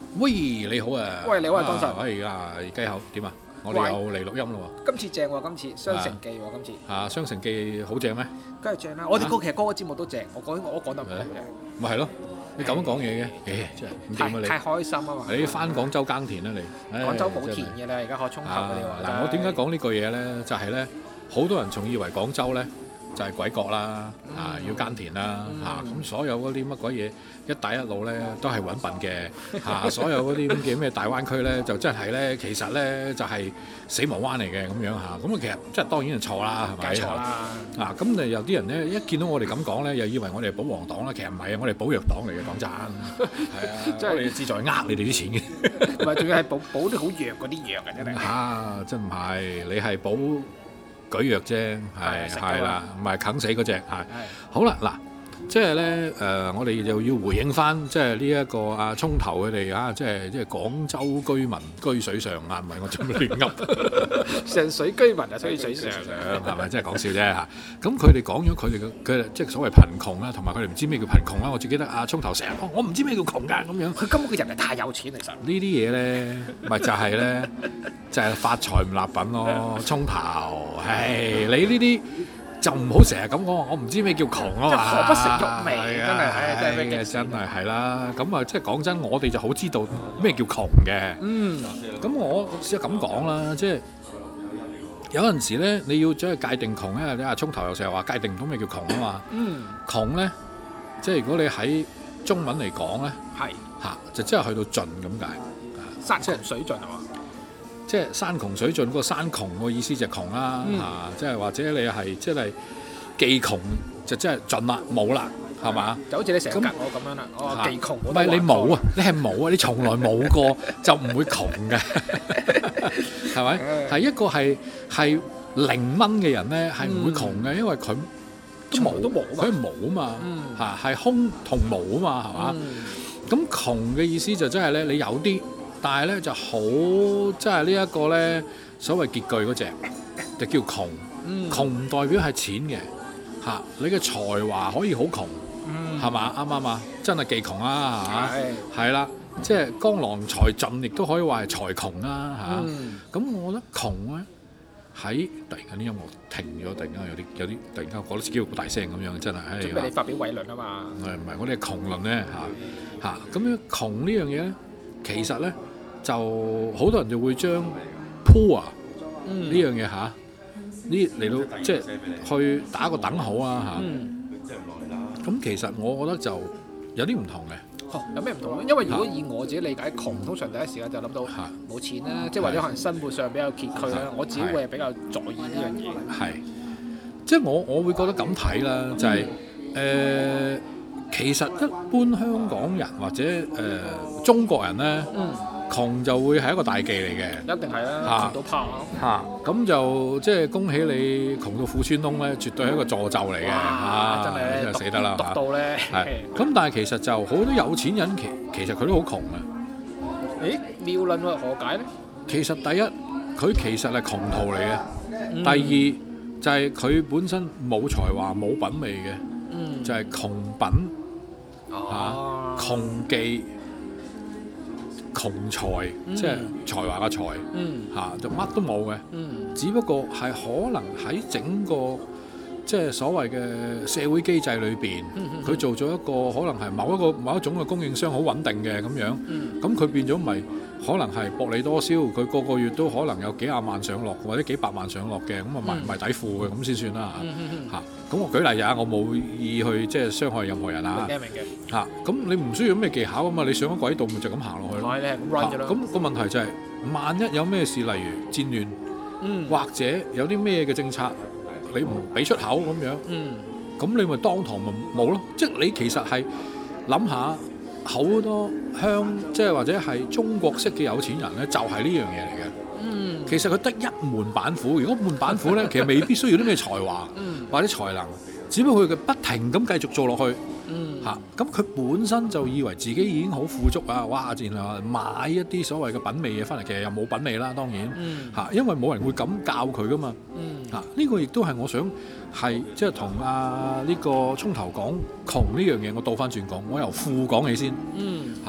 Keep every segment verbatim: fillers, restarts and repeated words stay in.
喂，你好啊！ 喂，你好啊，江神。 喂啊，雞口點啊？我哋又嚟錄音咯喎。今次正喎，今次雙城記喎，今次。 啊，雙城記好正咩？ 梗係正啦！我哋個其實嗰個節目都正，我講我講得唔好嘅。 咪係咯，你咁樣講嘢嘅，誒真係唔掂啊你！ 太開心啊嘛！ 你翻廣州耕田啦你。 廣州冇田嘅啦，而家學葱頭嗰啲話。 嗱，我點解講呢句嘢咧？就係咧，好多人仲以為廣州咧就係鬼國啦，啊要耕田啦，嚇咁所有嗰啲乜鬼嘢一帶一路咧都係揾笨嘅，嚇所有嗰啲咁嘅咩大灣區咧就真係咧其實咧就係死亡灣嚟嘅咁樣嚇，咁啊其實即係當然係錯啦，係咪？ 錯啦！ 啊咁誒有啲人咧一見到我哋咁講咧，又以為我哋係保皇黨啦，其實唔係啊，我哋保藥黨嚟嘅，講真係啊，即係我哋志在呃你哋啲錢嘅， 唔係仲要係保保啲好弱嗰啲藥嘅真係嚇，真唔係你係保舉藥啫，係係啦，唔係啃死嗰隻係。好啦，嗱，即係咧誒，我哋就要回應翻，即係呢一個啊葱頭佢哋啊，即係即係廣州居民居水上啊，唔係我做乜亂噏？ 上水居民啊，所以水上係咪？即係講笑啫嚇。咁佢哋講咗佢哋嘅佢即係所謂貧窮啦，同埋佢哋唔知咩叫貧窮啦。我最記得啊，葱頭成日講我唔知咩叫窮㗎咁樣。 佢根本個人係太有錢，其實呢啲嘢咧，咪就係咧。就係發財唔立品咯，葱頭，唉，你呢啲就唔好成日咁講，我唔知咩叫窮啊嘛， 何不食肉糜，真係，唉，真係咩真係係啦，咁啊，即係講真，我哋就好知道咩叫窮嘅，嗯，咁我試下咁講啦，即係有陣時咧，你要將佢界定窮咧，你阿葱頭又成日話界定唔到咩叫窮啊嘛，嗯，窮咧，即係如果你喺中文嚟講咧，係嚇就即係去到盡咁解， 山窮水盡係嘛？ 即係山窮水盡，嗰個山窮個意思就係窮啦，嚇、嗯！即係或者你係即係既窮就即係盡啦，冇啦，係嘛？ 就好似你成日夾我咁樣啦，我話既窮， 唔係你冇啊，你係冇啊，你從來冇過就唔會窮嘅，係咪？係一個係係零蚊嘅人咧，係唔會窮嘅，因為佢都冇都冇，佢係冇啊嘛，嚇係、嗯、空同冇啊嘛，係嘛？咁、嗯、窮嘅意思就真係咧，你有啲。但係咧就好，即係呢一個咧所謂拮據嗰隻，就叫窮。嗯、窮唔代表係錢嘅嚇、啊，你嘅才華可以好窮，係嘛、嗯？啱唔啱啊？真係技窮啊嚇，係啦，即係江郎才盡，亦都可以話係才窮啊嚇。咁、嗯、我覺得窮咧喺突然間啲音樂停咗，突然間有啲有啲突然間覺得自己好大聲咁樣，真係。 準備你發表偉論啊嘛？ 係唔係？我哋係窮論咧嚇嚇，咁樣窮呢樣嘢咧，其實咧。就好多人就會將 poor 呢樣嘢嚇，呢嚟到即係去打個等號啊嚇。咁、嗯、其實我覺得就有啲唔同嘅。 哦，有咩唔同咧？因為如果以我自己理解，窮通常第一時間就諗到冇錢啦，即係或者可能生活上比較拮據啦。我自己會係比較在意呢樣嘢。係，即係我我會覺得咁睇啦，就係、是、誒、嗯呃，其實一般香港人或者誒、呃、中國人咧。嗯窮就會係一個大忌嚟嘅， 一定係啦，窮到怕嚇，咁就即係恭喜你窮到褲穿窿咧，絕對係一個詛咒嚟嘅嚇，真係真係死得啦嚇， 到咧係咁，但係其實就好多有錢人其其實佢都好窮嘅。 誒謬論喎，何解咧？ 其實第一佢其實係窮途嚟嘅，嗯、第二就係佢本身冇才華冇品味嘅，嗯、就係窮品嚇、啊、窮技。窮才，嗯、即係才華嘅才，嚇、嗯啊、就乜都冇嘅，嗯、只不過係可能喺整個即係所謂嘅社會機制裏邊，佢、嗯嗯、做咗一個可能係某一個某一種嘅供應商好穩定嘅咁樣，咁佢、嗯、變咗咪可能係薄利多銷，佢個個月都可能有幾廿萬上落或者幾百萬上落嘅，咁啊賣賣底褲嘅咁先算啦嚇。咁、嗯嗯啊、我舉例啊，我冇意去即係傷害任何人啊。明嘅明嘅嚇，咁你唔需要咩技巧啊嘛，你上咗軌道咪就咁行落去咯。咁個問題就係、是，萬一有咩事，例如戰亂，嗯、或者有啲咩嘅政策，你唔俾出口咁樣，咁、嗯、你咪當堂咪冇咯。即係你其實係諗下。好多鄉即係或者係中國式嘅有錢人咧，就係呢樣嘢嚟嘅。嗯，其實佢得一門板斧，如果門板斧咧，其實未必需要啲咩才華、嗯、或者才能，只不過佢不停咁繼續做落去。嗯，嚇咁佢本身就以為自己已經好富足啊！哇，然後買一啲所謂嘅品味嘢翻嚟，其實又冇品味啦，當然嚇，嗯、因為冇人會咁教佢噶嘛。嗯，嚇呢個亦都係我想。係即係同啊呢個葱頭講窮呢樣嘢，我倒翻轉講，我由富講起先。嗯，嚇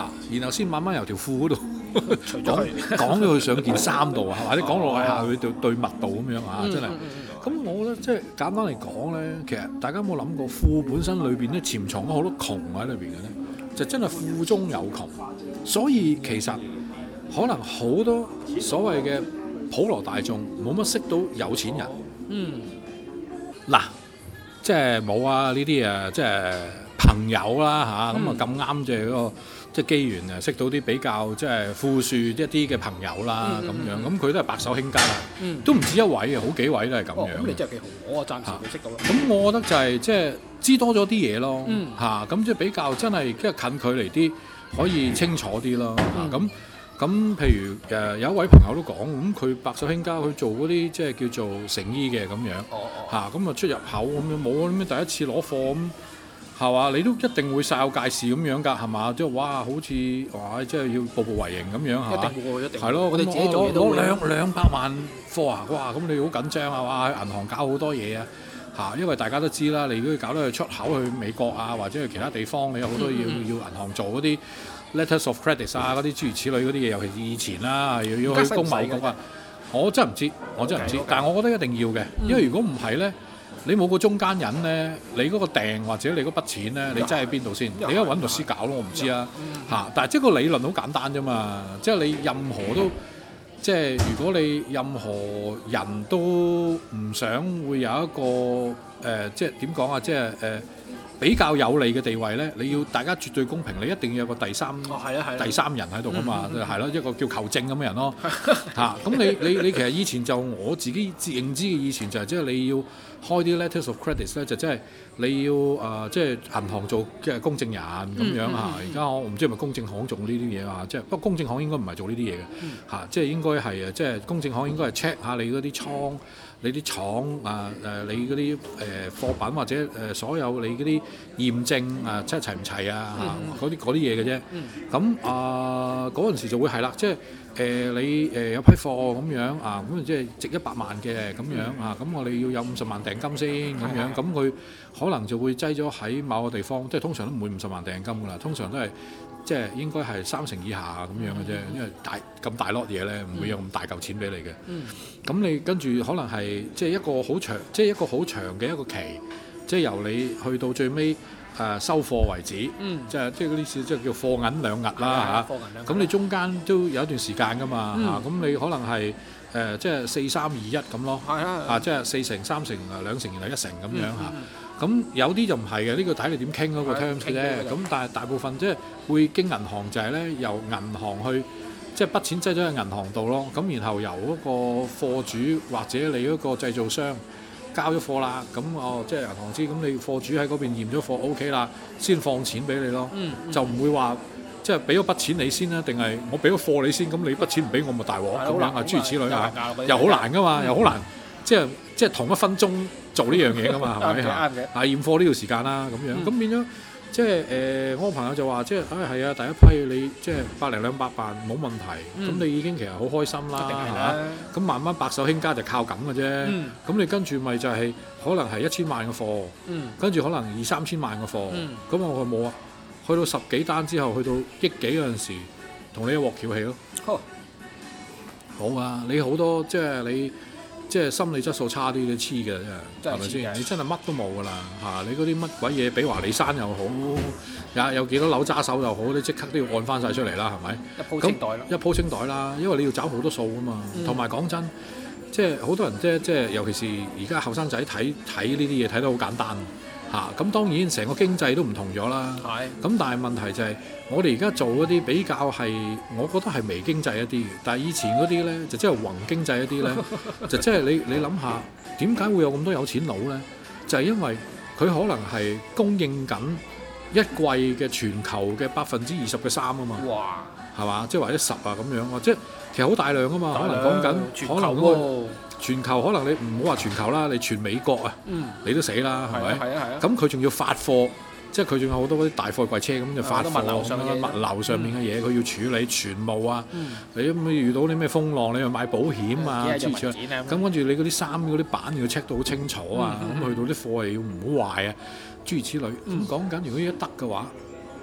嚇，然後先慢慢由條褲嗰度講講講咗佢上件衫度啊，或者講落去下佢對對襪度咁樣啊，真係。 嗯嗯嗯咁我覺得即係簡單嚟講咧，其實大家有冇諗過褲本身裏邊咧潛藏咗好多窮喺裏邊嘅咧？就真係褲中有窮，所以其實可能好多所謂嘅普羅大眾冇乜識到有錢人。 嗯， 嗱，即係冇啊呢啲啊，即係朋友啦嚇，咁啊咁啱即係嗰個即係機緣啊，識到啲比較即係富庶一啲嘅朋友啦咁、嗯、樣，咁佢都係白手興家啊，嗯、都唔止一位嘅，好幾位都係咁樣。咁、 哦、你真係幾好，我啊暫時未識到啦。 咁我覺得就係即係知多咗啲嘢咯， 嗯、 嚇咁即係比較真係即係近距離啲，可以清楚啲咯，咁、嗯。咁譬如誒有一位朋友都講，咁佢白手興家，佢做嗰啲即係叫做成衣嘅咁樣，嚇咁啊出入口咁樣冇咁樣第一次攞貨咁係嘛？你都一定會煞有介事咁樣㗎係嘛？即係哇，好似哇即係要步步為營咁樣係嘛？ 一定會，一定係咯， 我哋自己做嘢都攞兩兩百萬貨啊！哇，咁你好緊張啊！哇，喺銀行搞好多嘢啊！嚇，因為大家都知啦，你如果搞到去出口去美國啊，或者去其他地方，你有好多要、嗯、要銀行做嗰啲 letters of credit 啊，嗰啲諸如此類嗰啲嘢，尤其是以前啦，要要去工貿局啊，我真係唔知，我真係唔知， okay, okay. 但係我覺得一定要嘅，因為如果唔係咧，你冇個中間人咧，你嗰個訂或者你嗰筆錢咧，你真係喺邊度先？你而家揾律師搞咯，我唔知啊嚇，但係即係個理論好簡單啫嘛，即係你任何都。即係如果你任何人都唔想會有一個誒、呃，即係點講啊？即係誒、呃、比較有利嘅地位咧，你要大家絕對公平，你一定要有個第三、 哦啊啊、 第三人喺度噶嘛，係、嗯、咯、嗯，一個叫求證咁嘅人咯嚇。咁、啊、你你你其實以前就我自己認知嘅以前就係即係你要開啲 letters of credit 咧，就即係你要誒、呃、即係銀行做即係公證人咁樣嚇。而家我唔知係咪公證行做呢啲嘢啊？即係不過公證行應該唔係做呢啲嘢嘅嚇，即係應該係啊，即係公證行應該係 check 下你嗰啲倉、你啲廠啊誒，你嗰啲誒貨品或者誒所有你嗰啲驗證啊，即係齊唔齊啊嚇？嗰啲嗰啲嘢嘅啫。咁啊嗰陣時就會係啦，即係。誒、呃、你誒、呃、有批貨咁樣啊，咁即係值一百萬嘅咁樣、嗯、啊，咁我哋要有五十萬訂金先咁樣，咁佢可能就會擠咗喺某個地方，即係通常都唔會五十萬訂金㗎啦，通常都係即係應該係三成以下咁樣嘅啫，因為大咁大 lot 嘢咧，唔會有咁大嚿錢俾你嘅。咁、嗯、你跟住可能係即係一個好長，即係一個好長嘅一個期，即係由你去到最尾。誒、啊、收貨為止，嗯、即係即係嗰啲事，即係叫貨銀兩訖啦嚇。咁你中間都有一段時間㗎嘛嚇，咁、嗯啊、你可能係誒、呃、即係四三二一咁咯，啊即係四成、三成、兩成，然後一成咁樣嚇。咁、嗯嗯、有啲就唔係嘅，呢、呢個睇你點傾嗰個 terms 啫。咁但係大部分即係會經銀行就係咧，由銀行去即係筆錢擠咗喺銀行度咯。咁然後由嗰個貨主或者你嗰個製造商。交咗貨啦，咁哦即係銀行知，咁你貨主喺嗰邊驗咗貨 OK 啦，先放錢俾你咯，嗯嗯、就唔會話即係俾咗筆錢你先啦，定係我俾咗貨你先，咁你筆錢唔俾我咪大鑊咁樣啊，諸如此類啊，又好難噶嘛，嗯、又好難，即係即係同一分鐘做呢樣嘢噶嘛，係咪啊？啊驗貨呢條時間啦，咁樣咁、嗯、變咗。即係誒、呃，我個朋友就話，即係啊，係啊，第一批你即係百零兩百萬冇問題，咁、嗯、你已經其實好開心啦，係嘛？咁慢慢白手興家就靠咁嘅啫。咁、嗯、你跟住咪就係、是、可能係一千萬嘅貨，嗯、跟住可能二三千萬嘅貨，咁、嗯、我話冇啊，去到十幾單之後，去到億幾嗰陣時，同你一鑊翹起咯。好、哦，啊，你好多即係你。即係心理質素差啲嘅黐嘅真係，係咪先？你真係乜都冇㗎啦嚇！你嗰啲乜鬼嘢，比華利山又好，有有幾多樓揸手又好，你即刻都要按翻晒出嚟啦，係咪？一鋪清袋啦！一鋪清袋啦，因為你要找好多數㗎嘛。同埋講真，即係好多人即係即係，尤其是而家後生仔睇睇呢啲嘢睇得好簡單嚇。咁、啊、當然成個經濟都唔同咗啦。係。咁但係問題就係、是，我哋而家做嗰啲比較係，我覺得係微經濟一啲嘅。但係以前嗰啲咧，就即係宏經濟一啲咧，就即係你你諗下，點解會有咁多有錢佬咧？就係、是、因為佢可能係供應緊一季嘅全球嘅百分之二十嘅衫啊嘛。哇！係嘛？即係或者十啊咁樣啊，即係其實好大量啊嘛。可能講緊可能嗰個全球，可能你唔好話全球啦，你全美國啊，嗯、你都死啦，係咪？係啊係啊。咁佢仲要發貨。即係佢仲有好多嗰啲大貨櫃車咁就發貨咁樣，物流上面嘅嘢佢要處理船務啊，嗯、你咁遇到啲咩風浪，你又買保險啊，諸如此類。咁跟住你嗰啲衫嗰啲板要 check 到好清楚啊，咁、嗯、去到啲貨又要唔好壞啊，諸如此類。咁講緊如果一得嘅話，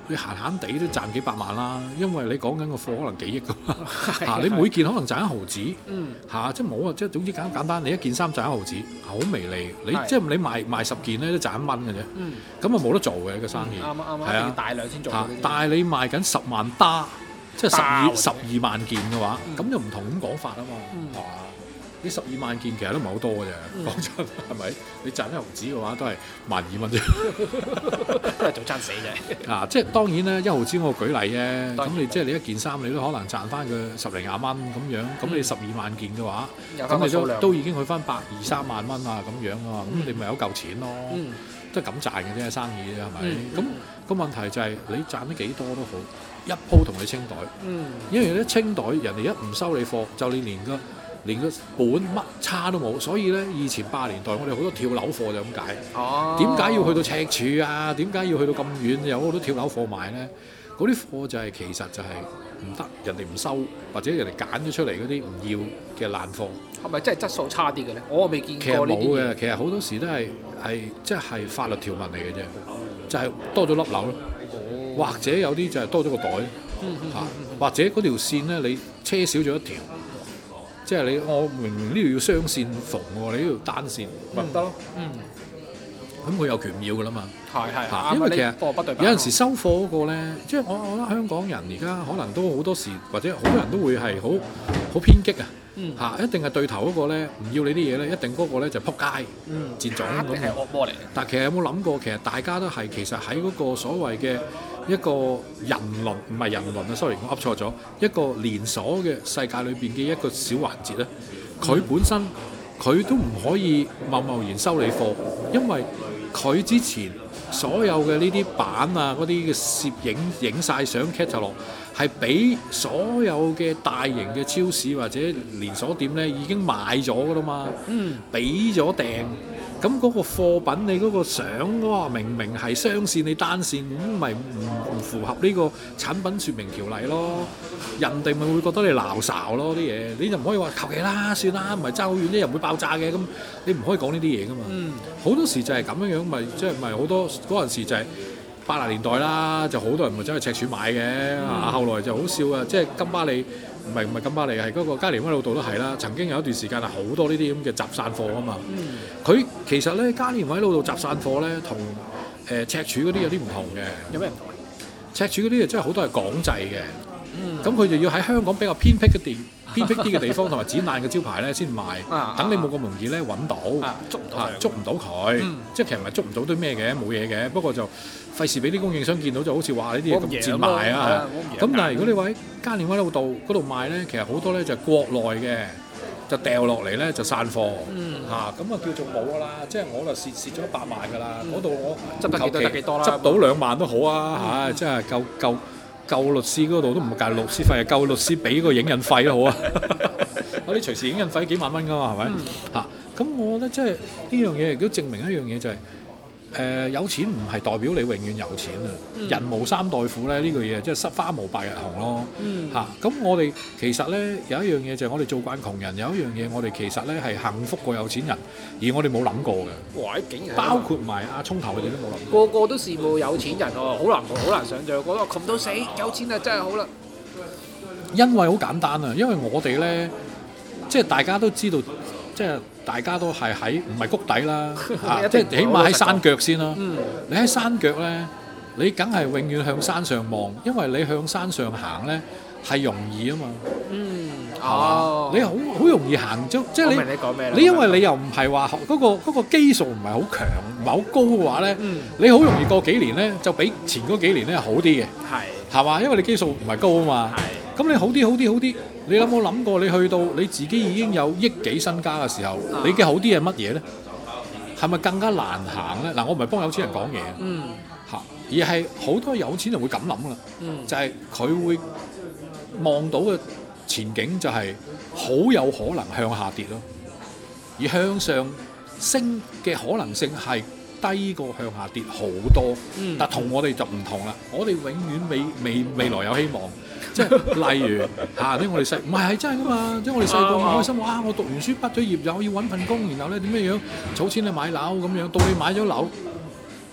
你閒閒地都賺幾百萬啦，因為你講緊個貨可能幾億噶嘛嚇，你每件可能賺一毫子嚇、嗯啊，即係冇啊，即係總之簡簡單，你一件衫賺一毫子，好微利。你即係你賣賣十件咧都賺一蚊嘅啫，咁啊冇得做嘅呢個生意。啱啱啱，係啊，大量先做。但係你賣緊十萬打，即係十二十二萬件嘅話，咁、嗯、就唔同咁講法啊嘛，係嘛、嗯？呢十二萬件其實都唔係好多嘅啫，講、嗯、真係咪？你賺一毫子嘅話都係萬二蚊啫，都係做餐死啫。啊，即係當然咧，一毫子我舉例啫。咁你即係你一件衫，你都可能賺翻佢十零廿蚊咁樣。咁、嗯、你十二萬件嘅話，咁、嗯、你都都已經去翻百二三萬蚊啊咁樣啊。咁、嗯、你咪有嚿錢咯，嗯、都係咁賺嘅啫，生意啫係咪？咁、嗯個問題就係你賺得幾多都好，一鋪同你清袋。嗯、因為一清袋，人哋一唔收你貨，就你連個連個本乜差都冇，所以咧以前八十年代我哋好多跳樓貨就咁解。哦，點解要去到赤柱啊？點解要去到咁遠有好多跳樓貨賣咧？嗰啲貨就係、是、其實就係唔得，人哋唔收，或者人哋揀咗出嚟嗰啲唔要嘅爛貨。係咪真係質素差啲嘅咧？我未見過。其實冇嘅，其實好多時都係係即係法律條文嚟嘅啫，就係、是、多咗粒紐咯，哦、或者有啲就係多咗個袋嚇、嗯嗯嗯，或者嗰條線咧你車少咗一條。即係你，我明明呢度要雙線縫喎，你呢條單線咪唔得咯。嗯，咁佢有權要㗎啦嘛。係係嚇，因為其實有陣時收貨嗰個咧，即係我我覺得香港人而家可能都好多時，或者好多人都會係好好偏激啊。嗯嚇，一定係對頭嗰個咧唔要你啲嘢咧，一定嗰個咧就撲街。嗯，賤種咁。一定係惡魔嚟。但係其實有冇諗過，其實大家都係其實喺嗰個所謂嘅一個人倫，唔係人倫啊 ，sorry， 我噏錯咗，一個連鎖嘅世界裏邊嘅一個小環節咧，佢本身佢都唔可以貿貿然收你貨，因為佢之前所有嘅呢啲版啊，嗰啲嘅攝影影晒相 catalog 係俾所有嘅大型嘅超市或者連鎖店咧已經買咗噶啦嘛，嗯，俾咗訂。咁嗰個貨品你嗰個相哇，明明係雙線你單線，咁咪唔唔符合呢個產品説明條例咯？人哋咪會覺得你鬧哨咯啲嘢，你就唔可以話求其啦，算啦，唔係爭好遠啫，又唔會爆炸嘅，咁你唔可以講呢啲嘢噶嘛。好、嗯、多時就係咁樣樣，咪即係咪好多嗰陣時就係八十年代啦，就好多人咪走去赤柱買嘅，啊、嗯、後來就好笑啊，即係金巴利。唔係唔係金巴利，係嗰個加連威老道都係啦。曾經有一段時間係好多呢啲咁嘅集散貨啊嘛。佢、嗯、其實咧，加連威老道集散貨咧，同誒、呃、赤柱嗰啲有啲唔同嘅。有咩唔同？赤柱嗰啲啊，真係好多係港製嘅。咁、嗯、佢就要喺香港比較偏僻嘅地、偏僻啲嘅地方同埋展覽嘅招牌咧先賣。等、啊、你冇咁容易咧揾到，啊、捉唔到、啊，捉唔到佢。嗯、即係其實唔係捉唔到啲咩嘅，冇嘢嘅。不過就費事俾啲供應商見到，就好似話呢啲嘢咁賤賣啊！咁但係如果你話喺加連威老道嗰度賣咧，其實好多咧就係國內嘅，就掉落嚟咧就散貨嚇，咁啊叫做冇㗎啦，即係我就蝕蝕咗一百萬㗎啦。嗰、嗯、度我執得幾多得幾多啦，執到兩萬都好啊嚇、嗯，即係夠夠夠律師嗰度都唔計律師費，夠律師俾個影印費都好啊。嗰啲隨時影印費幾萬蚊㗎嘛，係咪嚇？咁、嗯、我覺得即係呢樣嘢亦都證明一樣嘢就係、是。誒、呃、有錢唔係代表你永遠有錢啊！嗯、人無三代富咧，呢個嘢即係失花無百日紅咯嚇。咁、嗯啊、我哋其實咧有一樣嘢就係我哋做慣窮人，有一樣嘢我哋其實咧係幸福過有錢人，而我哋冇諗過嘅。哇！竟然包括埋阿聰頭佢哋都冇諗過。個個都羨慕有錢人喎，好難好難想像。覺得窮到死，有錢啊真係好啦。因為好簡單啊，因為我哋咧即係大家都知道。即係大家都係喺唔係谷底啦，啊、即係起碼喺山腳先啦。嗯、你喺山腳咧，你梗係永遠向山上望，因為你向山上行咧係容易啊嘛。嗯，哦，你好好容易行咗，即係你你講咩？你因為你又唔係話嗰個嗰、嗰個基數唔係好強，唔係好高嘅話咧，嗯、你好容易過幾年咧就比前嗰幾年咧好啲嘅。係係嘛？因為你基數唔係高啊嘛。係咁你好啲好啲好啲。你有冇諗過？你去到你自己已經有億幾身家嘅時候，啊、你嘅好啲係乜嘢咧？係咪更加難行咧？嗱，我唔係幫有錢人講嘢，嗯，嚇，而係好多有錢人會咁諗噶啦，嗯，就係佢會望到嘅前景就係好有可能向下跌咯，而向上升嘅可能性係低過向下跌好多，嗯，但同我哋就唔同啦，我哋永遠未未未來有希望。即係例如嚇，啲我哋細唔係係真係噶嘛？即係我哋細個唔開心，哇！我讀完書畢咗業又要揾份工，然後咧點樣樣儲錢去買樓咁樣，到你買咗樓，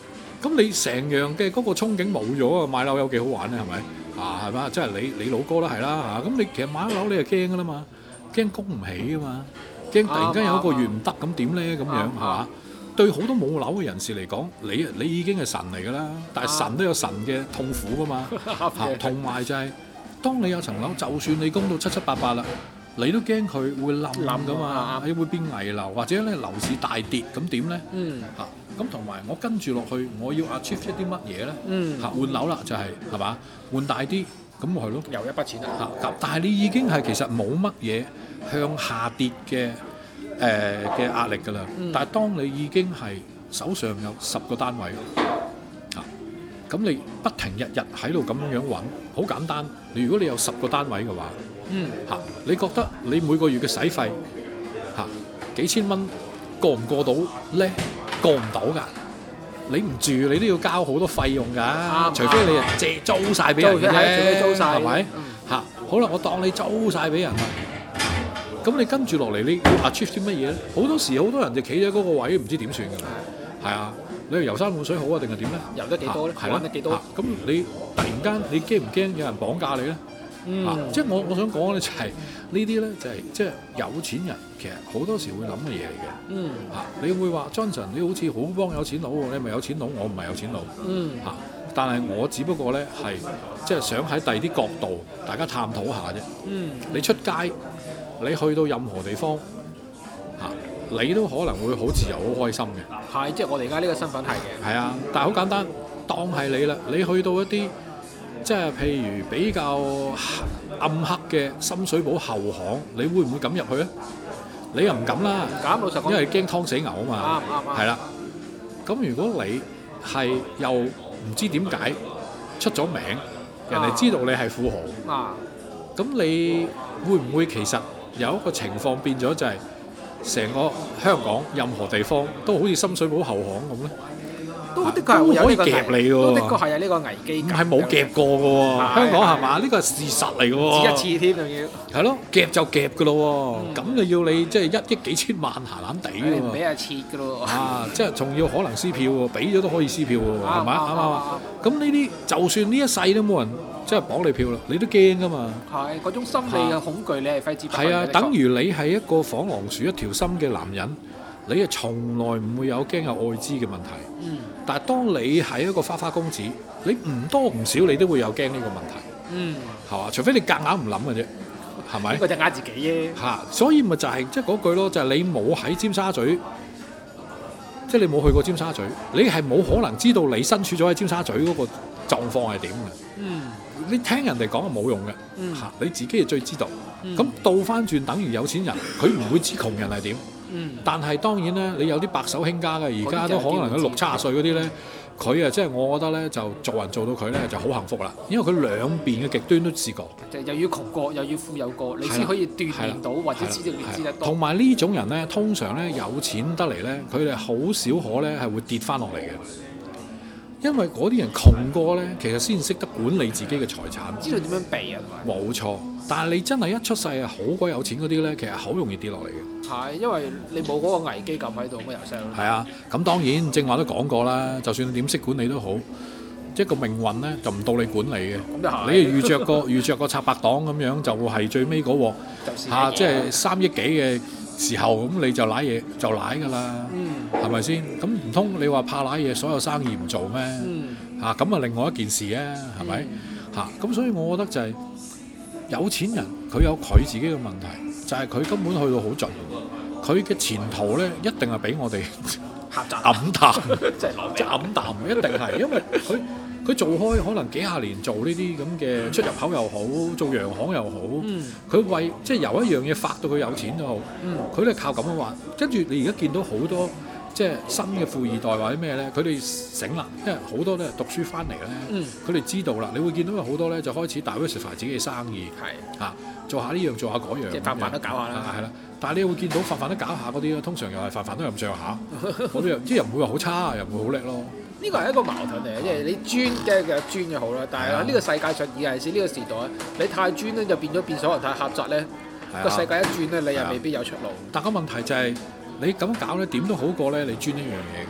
咁你成樣嘅嗰個憧憬冇咗啊！買樓有幾好玩咧？係咪啊？係嘛？即係你你老哥都係啦嚇。咁你其實買樓你就驚噶啦嘛，驚供唔起啊嘛，驚突然間有一個月唔得咁點咧咁樣係嘛？對好多冇樓嘅人士嚟講，你你已經係神嚟㗎啦，但係神都有神嘅痛苦㗎嘛嚇。同埋就係當你有層樓，就算你供到七七八八啦，你都驚佢會冧㗎嘛，你會變危樓，或者咧樓市大跌咁點咧？ 嗯嚇。咁同埋我跟住落去，我要 achieve 一啲乜嘢咧？ 嗯， 嚇換樓啦，就係係嘛換大啲，咁咪係咯。 又一筆錢啊！ 嚇，但係你已經係其實冇乜嘢向下跌嘅誒嘅壓力㗎啦。 嗯、 但係當你已經係手上有十個單位嚇，咁你不停日日喺度咁樣樣揾，好簡單。你如果你有十個單位嘅話， 嗯嚇，你覺得你每個月嘅使費嚇幾千蚊過唔過到咧？過唔到㗎，你唔住你都要交好多費用㗎， 啊、 除非你借租晒俾人啫，係咪？嚇、嗯，好啦，我當你租晒俾人啦，咁你跟住落嚟你要 achieve 啲乜嘢咧？好多時好多人就企喺嗰個位唔知點算㗎，係啊，你係遊山玩水好啊定係點咧？ 遊得幾多咧？玩得幾多？ 咁你突然間你驚唔驚有人綁架你咧？ 嗯啊、即係我我想講咧就係、是、呢啲咧就係即係有錢人其實好多時會諗嘅嘢嚟嘅。 嗯嚇、啊，你會話 Johnson 你好似好幫有錢佬喎，你係咪有錢佬？我唔係有錢佬。 嗯嚇、啊，但係我只不過咧係即係想喺第二啲角度大家探討下啫。 嗯， 你出街你去到任何地方嚇、啊，你都可能會好自由好開心嘅。 係，即係我哋而家呢個身份係嘅。 係啊，但係好簡單，當係你啦，你去到一啲。即係譬如比較暗黑嘅深水埗後巷，你會唔會敢入去咧？你又唔敢啦， 敢老實講， 因為驚劏死牛啊嘛。 啱啱啱。 係啦，咁如果你係又唔知點解出咗名，人哋知道你係富豪， 啊， 咁你會唔會其實有一個情況變咗就係成個香港任何地方都好似深水埗後巷咁咧？ 都的確係會有呢個可以夾你喎， 都的確係有呢個危機。 唔係冇夾過嘅喎，香港係嘛？呢個係事實嚟嘅喎。 只一次添仲要。 係咯，夾就夾嘅咯喎，咁就要你即係一億幾千萬閒閒地嘅喎。 唔俾人切嘅咯。 啊，即係仲要可能撕票喎，俾咗都可以撕票喎，係咪？啱唔啱？咁呢啲就算呢一世都冇人即係綁你票啦，你都驚㗎嘛。係嗰種心理嘅恐懼，你係揮之不去。 係啊，等於你係一個房狼鼠一條心嘅男人。你係從來唔會有驚有愛滋嘅問題， 嗯、但係當你係一個花花公子，你唔多唔少你都會有驚呢個問題， 嗯， 係嘛？除非你夾硬唔諗嘅啫，係咪？ 呢個就呃自己啫。 嚇，所以咪就係即係嗰句咯，就係、是、你冇喺尖沙咀，即、就、係、是、你冇去過尖沙咀，你係冇可能知道你身處咗喺尖沙咀嗰個狀況係點嘅。 嗯， 你聽人哋講係冇用嘅，嚇、 嗯， 你自己係最知道。咁、 嗯、 倒翻轉，等於有錢人，佢唔會知窮人係點。 嗯、 但係當然咧，你有啲白手興家嘅，而家都可能喺六七十歲嗰啲咧，佢啊即係我覺得咧，就做人做到佢咧就好幸福啦，因為佢兩邊嘅極端都試過， 就又要窮過又要富有過，你先可以鍛鍊到或者知道你知得多。 同埋呢種人咧，通常咧有錢得嚟咧，佢哋好少可咧係會跌翻落嚟嘅。因為嗰啲人窮過咧，其實先識得管理自己嘅財產， 知道點樣避啊， 冇錯。但係你真係一出世係好鬼有錢嗰啲咧，其實好容易跌落嚟嘅。 係，因為你冇嗰個危機感喺度，咁由細咯。 係啊，咁當然正話都講過啦，就算你點識管理都好，即係個命運咧就唔到你管理嘅。 咁就係。 你遇着個遇着個插白黨咁樣，就係最尾嗰鑊嚇，即係三億幾嘅時候，咁你就舐嘢就舐㗎啦。嗯。係咪先？咁唔通你話怕舐嘢，所有生意唔做咩？嗯。嚇咁啊，另外一件事啊，係咪？嚇咁，所以我覺得就係有錢人佢有佢自己嘅問題，就係佢根本去到好盡，佢嘅前途咧一定係比我哋狹窄黯淡， 即係即係黯淡，一定係，因為佢佢做開可能幾廿年做呢啲咁嘅出入口又好，做洋行又好，佢、嗯、為即係由一樣嘢發到佢有錢都好，佢都係靠咁樣玩。跟住你而家見到好多即係新嘅富二代或者咩咧，佢哋醒啦，因為好多咧讀書翻嚟咧，佢哋、嗯、知道啦。你會見到有好多咧就開始 diversify 自己嘅生意，係嚇、啊、做下呢樣做下嗰樣， 即係飯飯都搞下啦， 係啦。但係你會見到飯飯都搞下嗰啲，通常又係飯飯都咁上下，嗰啲又即係又唔會話好差，又唔會好叻咯。 呢個係一個矛盾嚟嘅，即係你專嘅嘅專嘅好啦，但係喺呢個世界上，而係是呢個時代，你太專咧就變咗變所有人太狹窄咧，個世界一轉咧，你又未必有出路。 但個問題就係、是、你咁搞咧，點都好過咧，你專一樣嘢。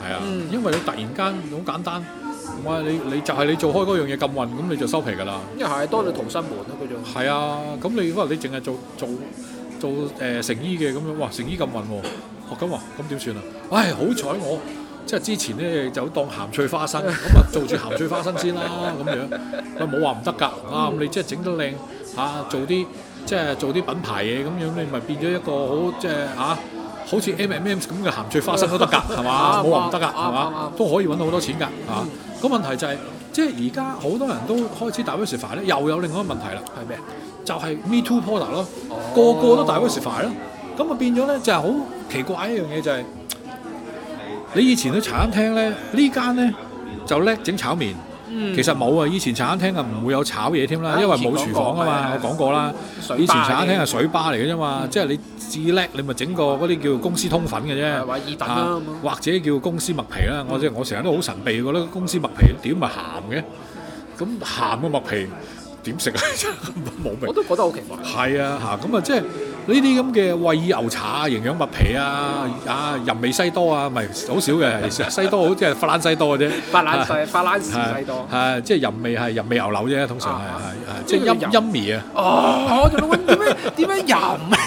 係啊，嗯、因為你突然間好簡單，哇！你你就係你做開嗰樣嘢咁運，咁你就收皮㗎啦。 因為係多咗逃生門咯嗰種。 係啊，咁你可能你淨係做做做誒、呃、成衣嘅咁樣，哇！成衣咁運喎，哦咁啊，咁點算啊？唉，好彩我即係之前咧就當鹹脆花生，咁啊做住鹹脆花生先啦，咁樣啊冇話唔得㗎啊！咁你即係整得靚嚇、啊，做啲即係做啲品牌嘢咁樣，你咪變咗一個好即係嚇。好似 M and M's 咁嘅鹹脆花生都得㗎，係嘛？冇話唔得㗎，係嘛？都可以揾到好多錢㗎，嚇。個問題就係，即係而家好多人都開始 diversify 咧，又有另外一個問題啦。係咩？就係 Me Too product 咯，個個都 diversify 咯。咁啊變咗咧，就係好奇怪一樣嘢就係，你以前去茶餐廳咧，呢間咧就叻整炒麵。其實冇啊！以前茶餐廳啊唔會有炒嘢添啦，因為冇廚房啊嘛。我講過啦，以前茶餐廳係水吧嚟嘅啫嘛，即係你至叻你咪整個嗰啲叫公司通粉嘅啫，或者啊，或者叫公司麥皮啦。我即係我成日都好神秘，覺得公司麥皮點咪鹹嘅，咁鹹嘅麥皮點食啊？冇明。我都覺得好奇怪。係啊，嚇咁啊，即係呢啲咁嘅惠爾牛茶啊、營養麥皮啊、啊任味西多啊，咪好少嘅。西多好似係法蘭西多嘅啫。法蘭西法蘭士西多。係即係任味係任味牛柳啫，通常係係係即係陰陰味啊。哦，我仲諗緊點樣點樣任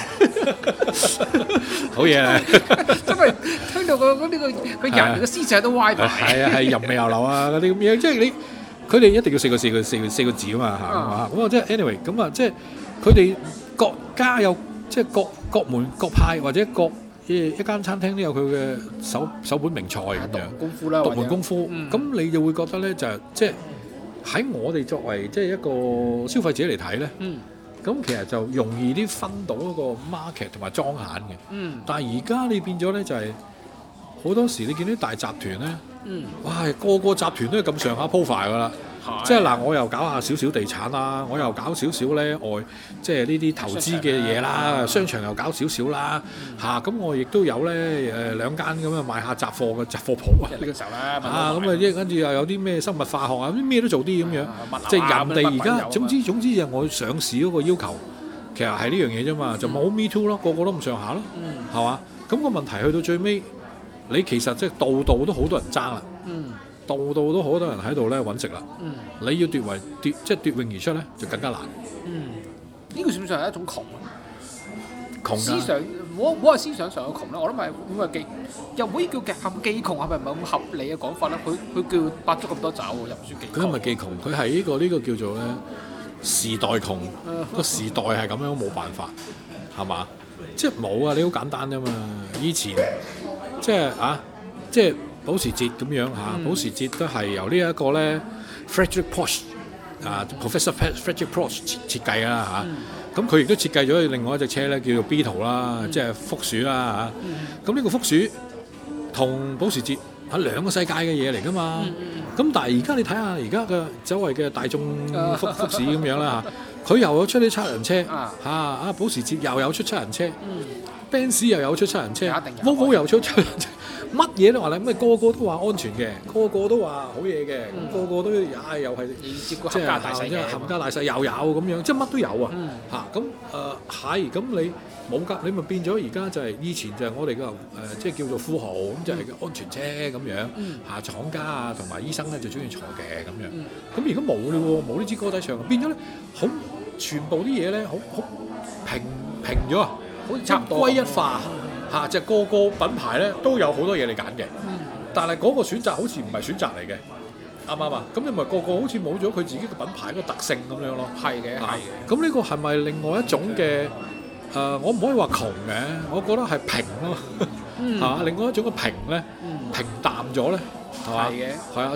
好嘢啊！真係聽到個嗰呢個個人嘅思想都歪埋。係啊係任味牛柳啊嗰啲咁嘢，即係你。佢哋一定要四個四個四個四個字啊嘛嚇，咁啊即係 anyway 咁啊即係佢哋各家有即係各各門各派或者各誒一間餐廳都有佢嘅手手本名菜咁樣功夫啦，獨門功夫。咁、嗯、你就會覺得咧就係即係喺我哋作為即係一個消費者嚟睇咧，咁、嗯、其實就容易啲分到嗰個 market 同埋莊閒嘅。嗯、但係而家你變咗咧就係、是、好多時你見啲大集團咧。嗯，哇！個個集團都係咁上下 profile 㗎啦，即係嗱，我又搞下少少地產啦，我又搞少少咧外，即係呢啲投資嘅嘢啦，商場又搞少少啦，嚇咁我亦都有咧誒兩間咁啊賣下雜貨嘅雜貨鋪啊，呢個時候啦，啊咁啊，跟住又有啲咩生物化學啊，咩都做啲咁樣，即係人哋而家總之總之就我上市嗰個要求，其實係呢樣嘢啫嘛，就冇 me too 咯，個個都唔上下咯，係嘛？咁個問題去到最尾。你其實即係度度都好多人爭啦，嗯，度度都好多人喺度咧揾食啦，嗯，你要奪為奪即係奪穎而出咧，就更加難。嗯，呢個算唔算係一種窮啊？窮思想，我我話思想上嘅窮咧，我諗係會唔會寄又唔可以叫夾寄窮，係咪唔係咁合理嘅講法咧？佢佢叫八足咁多爪喎，又唔算寄窮。佢唔係寄窮，佢係呢個呢、呢個叫做咧時代窮，個時代係咁樣冇辦法，係嘛？即係冇啊！你好簡單啫嘛，以前。即係啊，即係保時捷咁樣嚇，嗯、保時捷都係由呢一個咧 Frederick Porsche 啊 Professor Frederick Porsche 設設計啦嚇。咁佢亦都設計咗另外一隻車咧，叫做 Beetle 啦，嗯、即係福鼠啦嚇。咁呢、嗯、個福鼠同保時捷係兩個世界嘅嘢嚟㗎嘛。咁、嗯、但係而家你睇下而家嘅周圍嘅大眾福福士咁樣啦嚇，佢又有出啲七人車嚇，啊保時捷又有出七人車。嗯Benz 又有出七人車 Volvo 又出七人車，乜嘢都話咧，咁啊個個都話安全嘅，個個都話好嘢嘅，嗯、個個都呀又係即係冚家大細嘅，冚家大細又有咁樣，即係乜都有啊嚇。咁誒係咁你冇㗎，你咪變咗而家就係以前就係我哋嘅誒，即係叫做富豪咁，就係安全車咁樣嚇、嗯啊，廠家啊同埋醫生咧就中意坐嘅咁樣。咁而家冇嘞喎，冇呢支歌仔唱，變咗咧好全部啲嘢咧好好平平咗啊！好似差唔多歸一化嚇，即係個個品牌咧都有好多嘢你揀嘅，嗯、但係嗰個選擇好似唔係選擇嚟嘅，啱唔啱啊？咁你咪個個好似冇咗佢自己嘅品牌個特性咁樣咯。係嘅，係嘅。咁呢個係咪另外一種嘅誒、呃？我唔可以話窮嘅，我覺得係平咯，係嘛、嗯？另外一種嘅平咧，嗯、平淡咗咧，係嘛？係嘅，係啊。